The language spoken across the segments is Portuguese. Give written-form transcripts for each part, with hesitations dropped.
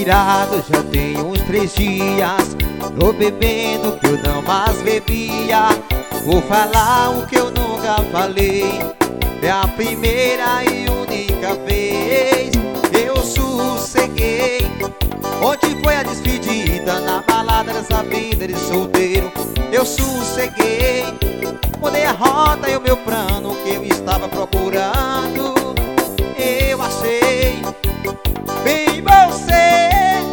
virado, já tem uns 3 dias. Tô bebendo que eu não mais bebia. Vou falar o que eu nunca falei. É a primeira e única vez. Eu sosseguei. Onde foi a despedida? Na balada dessa vida de solteiro. Eu sosseguei. Mudei a rota e o meu plano que eu estava procurando. Eu achei bem você.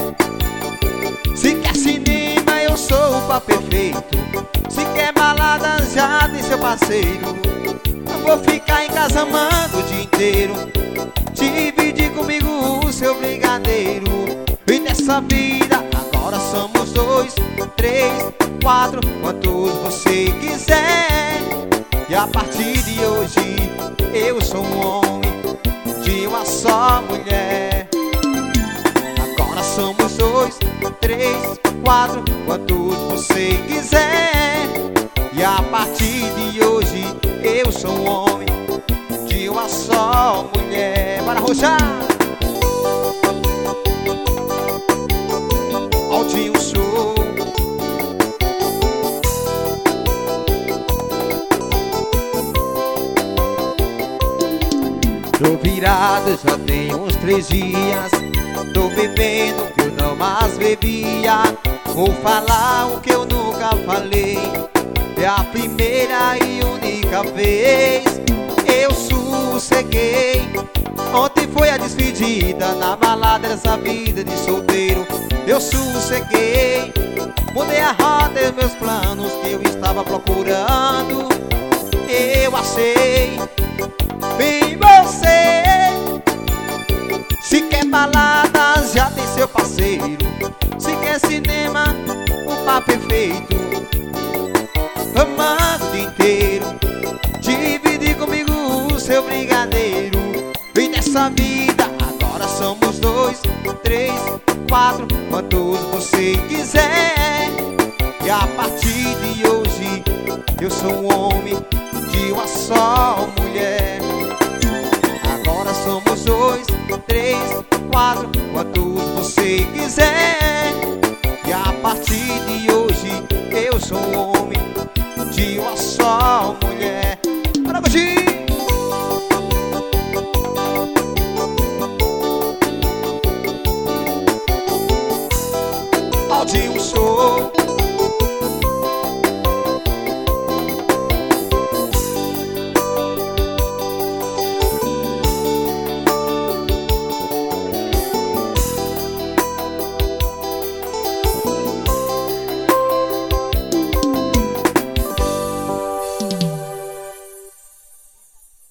Se quer cinema, eu sou o par perfeito. Se quer balada, já tem seu parceiro. Eu vou ficar em casa amando o dia inteiro. Dividir comigo o seu brigadeiro. E nessa vida agora somos 2, 3, 4, quantos você quiser. E a partir de hoje eu sou um homem de uma só mulher. Agora somos 2, 3, 4, quantos você quiser. E a partir de hoje eu sou um homem de uma só mulher. Para roxar! Aldinho Show. Tô virado, já tem uns 3 dias. Tô bebendo que eu não mais bebia. Vou falar o que eu nunca falei. É a primeira e única vez. Eu sosseguei. Ontem foi a despedida. Na balada dessa vida de solteiro. Eu sosseguei. Mudei a rota e meus planos que eu estava procurando. Eu achei bem você. Se quer balada, já tem seu parceiro. Se quer cinema, o par perfeito. Amando o dia inteiro. Dividir comigo o seu brigadeiro. E nessa vida agora somos 2, 3, 4, quantos você quiser. E a partir de hoje eu sou um homem de uma só mulher. Agora somos 2, 3, 4, quantos você quiser. E a partir de hoje eu sou um homem de uma só mulher. Para curtir! Aldinho Show.